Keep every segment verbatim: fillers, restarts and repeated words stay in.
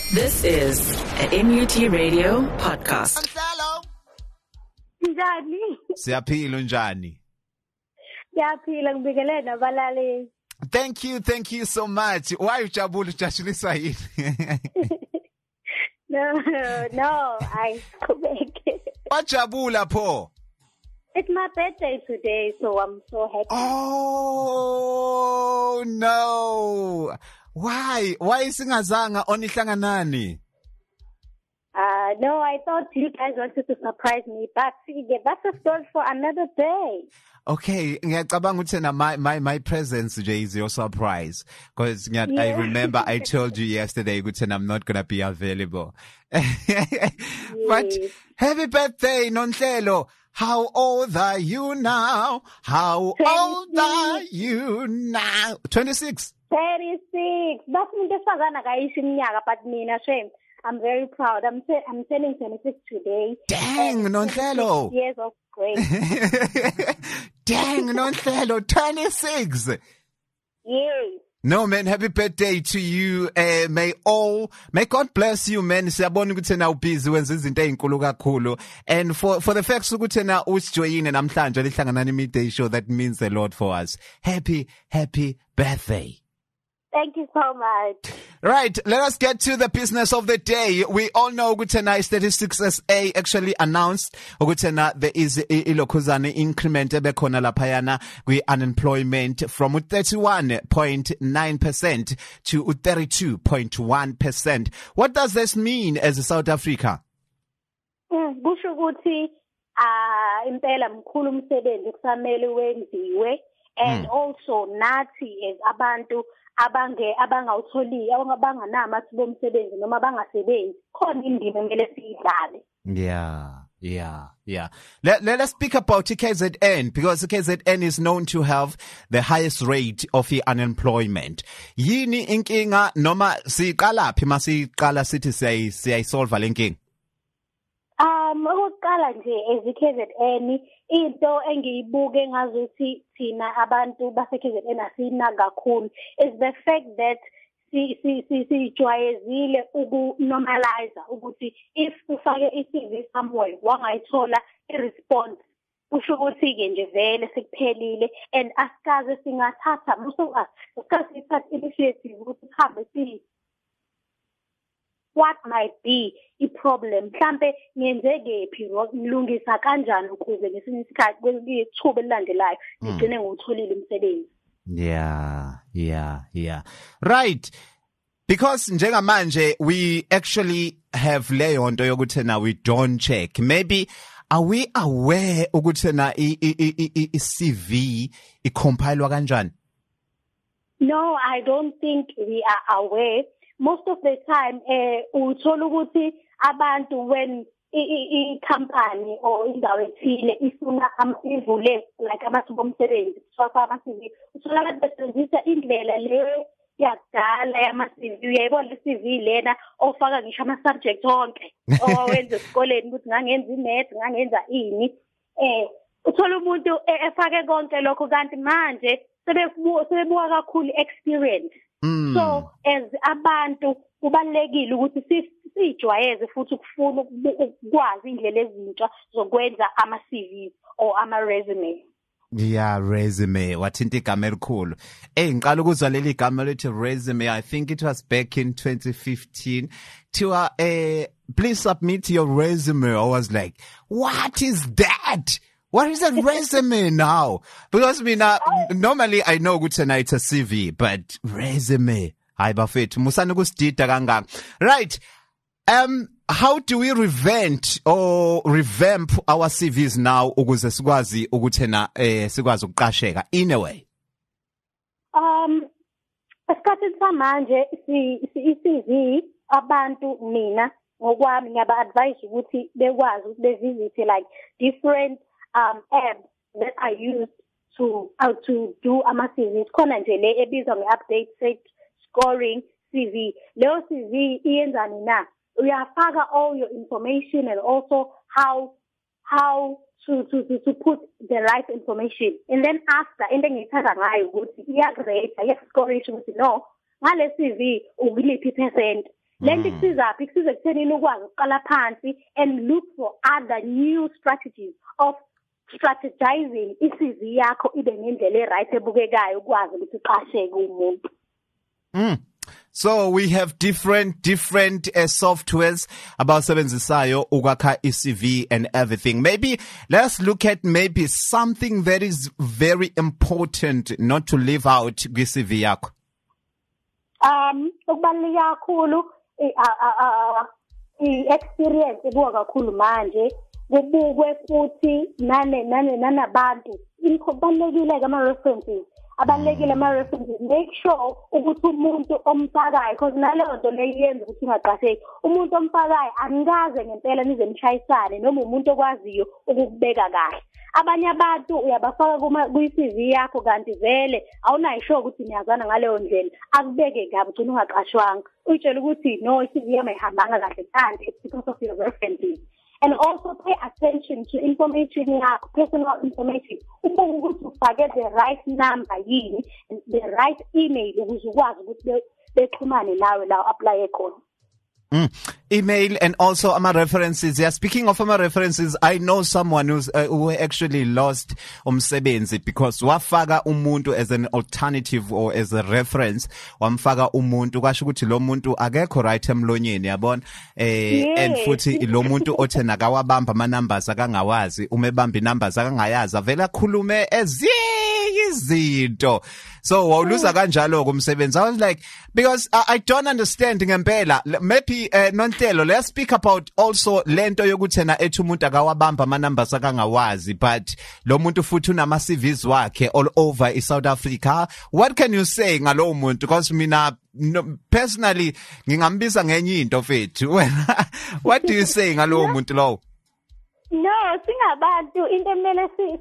This is a M U T Radio podcast. Hello. Njani? Siyaphila unjani? Siyaphila ngibikele nabalali. Thank you, thank you so much. Why ujabula ujatshuliswa yini? No, no, I qhubeke. Wajabula pho? It's my birthday today, so I'm so happy. Oh, no. Why? Why singazanga onihlanganani? Uh, no, I thought you guys wanted to surprise me, but that's a story for another day. Okay, ngiyacabanga ukuthi na my my my presence Jay is your surprise because yeah. I remember I told you yesterday ukuthi I'm not going to be available. Yes. But happy birthday Nonhlelo. How old are you now? How old are you now? twenty-six. thirty-six. That's me desazana kayishi iminyaka but mina shame. I'm very proud. I'm t- I'm turning twenty-six today. Dang, Nonhlelo. Years of grace. Dang, Nonhlelo, twenty-six. Yes. No, man, happy birthday to you. Uh, may all, may God bless you, man. Siyabona ukuthi na ubusy wenza izinto ezinkulu kakhulu. And for, for the facts ukuthi na usijoyine namhlanje lihlanganani midday show, that means a lot for us. Happy, happy birthday. Thank you so much. Right, let us get to the business of the day. We all know Gutena Statistics S A actually announced Gutena there is ilokuzane increment ebekhona laphayana kwi unemployment from thirty-one point nine percent to thirty-two point one percent. What does this mean as South Africa? Mm, kusho ukuthi ah impela mkhulu umsebenzi kusamele wenziwe and mm. also nathi as abantu abange abangawutholi abangana amathuba omsebenzi noma bangasebenzi khona indima emele siyidlale. Yeah, yeah, yeah. Let, let us speak about K Z N because K Z N is known to have the highest rate of unemployment. Yini inkinga noma siqala phi masiqala sithi siyayi siyayisolve le nkinga? Um ukuqala nje as K Z N into engiyibuke ngazuthi thina abantu base K Z N asina kakhulu is the fact that si si si sijwayezile ukunormalize ukuthi if ufake i-C V somewhere wangayithola i-response usho ukuthi ke nje vele sekuphelile and asikaze singathatha muso asikaze sithatha initiative ukuthi sihambe si what might be a problem mhlambe ngenzekephi ngilungisa kanjani ukuze ngesinye isikhathi kwelithuba elilandelayo ngigcine ngutholile umsebenzi. Yeah, yeah, yeah. Right. Because njengamanje we actually have leyo nto yokuthi na we don't check. Maybe are we aware ukuthi na i-C V icompilwa kanjani? No, I don't think we are aware. Most of the time eh uthola ukuthi abantu when i company or indawo ethile ifuna ivule like amathuba omsebenzi so ama C V uthola abantu besebenzisa indlela le yakudala yama C V uyayibona i C V lena ofaka ngisho ama subject onke owenza esikoleni ukuthi ngangenza imath ngangenza ini eh uthola umuntu efake konke lokho kanti manje sebebuka kakhulu experience. Mm. So as abantu kubalekile ukuthi sijwayeze futhi ukufuna ukwazi indlela ezintsha zokwenza ama C V or ama resume. Yeah, resume. Wathinta igama elikhulu. Eh ngiqala ukuzwa leli igama lethi resume. I think it was back in twenty fifteen. To uh, uh please submit your resume. I was like, what is that? What is a resume now? Because me now, normally I know good tonight it's a C V, but resume. Hayi bafethu musana ukusidida kangaka. Right. Um how do we revamp or revamp our C Vs now ukuze sikwazi ukuthi na eh sikwazi ukuqasheka in a way? Um esikhathini samanje i-C V abantu mina ngokwami ngiyaba advise ukuthi bekwazi ukuthi bevisit like different um apps that are used to how to do ama C Vs khona nje le ebizwa nge-update set scoring C V. Leyo C V iyenzani na? Uyafaka all your information and also how how to to to, to put the right information and then after into engiyithatha ngayo ukuthi iyagrade iyascore ukuthi no ngale C V ukuliphi percent lento kusiza phi kusiza ekuthenini ukwazi ukuqala phansi and look for other new strategies of strategizing i-C V yakho ibe ngendlela e-right ebukekayo ukwazi ukuthi uqasheke umuntu. Mm. So we have different different uh, softwares abasebenzisayo ukwakha i-C V and everything. Maybe let's look at maybe something that is very important not to leave out kwi-C V yakho. Um ukubaluleka kakhulu i-experience ebuka kakhulu manje kubukwe futhi nane nane nanabantu kubalulekile ama references abalekile ama references make sure ukuthi umuntu omfakayo because naleyo nto leyenza ukuthi ungaqasheki umuntu omfakayo angikaze ngempela nize mshayisane noma umuntu okwaziyo ukubeka kahle abanye abantu uyabafaka kuma kwi-C V yakho kanti vele awunayisho ukuthi niyazana ngaleyo ndlela akubeke kabi ugcina ungaqashwanga uyitshela ukuthi no i-C V yami ayihambanga kahle kanti it's because of your references. And also pay attention to information yakho, personal information. Ubuke ukuthi ufake the right number yini, the right email ukuze ukwazi ukuthi bexhumane nawe la apply khona. Mm. Email and also ama references. Yeah, speaking of ama references, I know someone who's uh, who actually lost umsebenzi because wafaka umuntu as an alternative or as a reference. Wamfaka umuntu kwasho ukuthi lo muntu akekho right emlonyeni yabona eh yes. And futhi lo muntu othe nakawabamba ama numbers akangawazi umebamba numbers akangayazi avela khulume ezinye izinto. So wawuluza kanjalo kumsebenzi. I was like because I, I don't understand ngempela maybe uh, Nontelo, let's speak about also lento yokuthi na ethi umuntu akawabamba ama numbers akangawazi but lo muntu futhi unama C Vs wakhe all over in South Africa. What can you say ngalo muntu because mina no, personally ngingambiza ngenye into fethu wena what do you say ngalo muntu lo? No, singabantu into emele si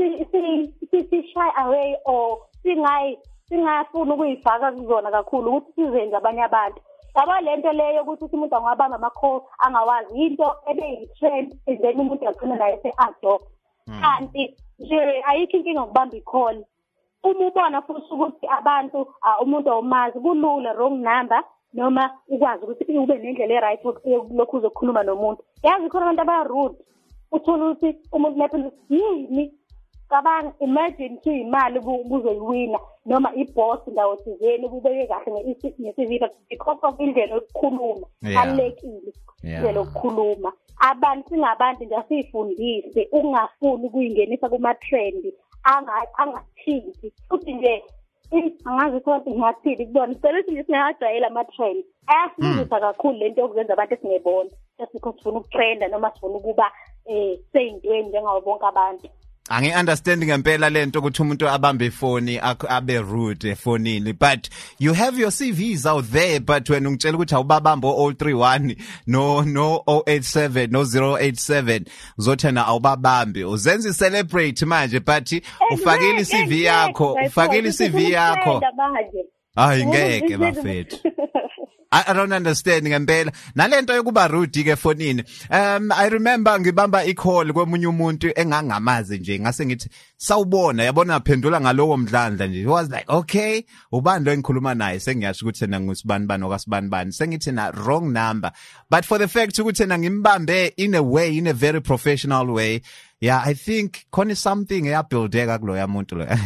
si si si shy away or singayi singafuna ukuyifaka kuzona kakhulu ukuthi sizenze abanye abantu. Yaba lento leyo ukuthi umuntu angabamba ama call angawazi into ebeyi-trend then umuntu agcina naye se-adopt. Kanti nje ayikho inkinga ngokubamba i-call. Uma ubona futhi ukuthi abantu umuntu awumazi kulula wrong number noma ukwazi ukuthi ube nendlela e-right lokhu uzokhuluma nomuntu. Yazi khona abantu aba-rude. Uthola ukuthi umuntu lapho yini kabani imagine ukuthi imali buzoyiwina noma iboss ndawo thizeni kubeke kahle nge-C V because of indlela yokukhuluma alekile indlela yokukhuluma abantu singabantu nje asifundise ungafuni ukuyingenisa kuma trend angathinti futhi nje angazi ukuthi ngathini kubona sele nje singajayela ama trend ayasizisa kakhulu lento yokuzenza abantu esingebona because sifuna ukutrenda noma sifuna ukuba eh seyintweni njengawo bonke abantu. Angi understanding ngempela lento ukuthi umuntu abambe ifoni abe rude efonini but you have your C Vs out there but when ungitshela ukuthi awubabamba o zero three one no no zero eight seven no zero eight seven uzothena awubabambi uzenza celebrate manje but ufakile i C V yakho ufakile i C V yakho hayi ngeke bafethu. I don't understand ngempela nalento yokuba rude ke efonini. Um I remember ngibamba i-call kwemunye umuntu engangamazi nje ngase ngithi sawubona yabona aphendula ngalowo mdlandla nje. He was like okay ubani lo engikhuluma naye sengiyasho ukuthi na ngusibani bani okasibani bani sengithi na wrong number but for the fact ukuthi na ngimbambe in a way in a very professional way. Yeah, I think khona something eyabuildeka kuloya muntu lo.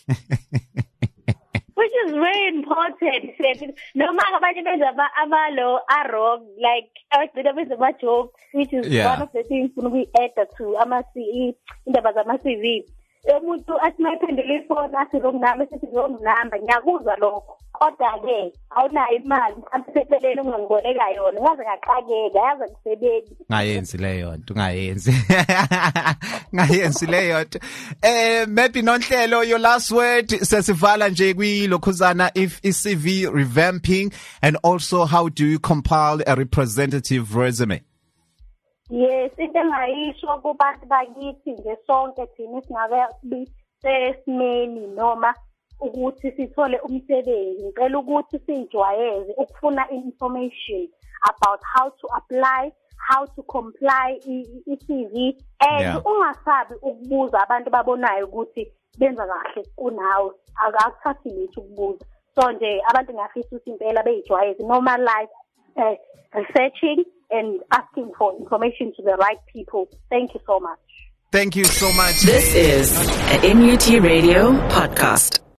Which is very important. No matter what you do, abalo are wrong. Like I was a bit joke, which is yeah. One of the things we add to ama C E in the bazama C V. Umuntu asimaphendule phone athi wrong number sithi wrong number ngiyakuzwa lokho kodwa ke awunayo imali mhlawumbe ungangiboleka yona ngaze ngaqhakeka yaze kusebenzi ngayenzi leyo nto ngayenzi ngayenzi leyo nto eh maybe Nonhlelo your last word sesivala nje kwilokhuzana if i-C V revamping and also how do you compile a representative resume? Yes, into engayisho kubantu bakithi nje sonke thina singabe sesimeni noma ukuthi sithole umsebenzi ngicela ukuthi sijwayeze ukufuna information about how to apply, how to comply i-C V and ungasabi ukubuza abantu babonayo ukuthi benza kahle kunawe akuthathi litho ukubuza. So nje abantu ngafisa ukuthi impela beyijwayeze normal life uh, researching and asking for information to the right people. Thank you so much. Thank you so much. This is an M U T Radio podcast.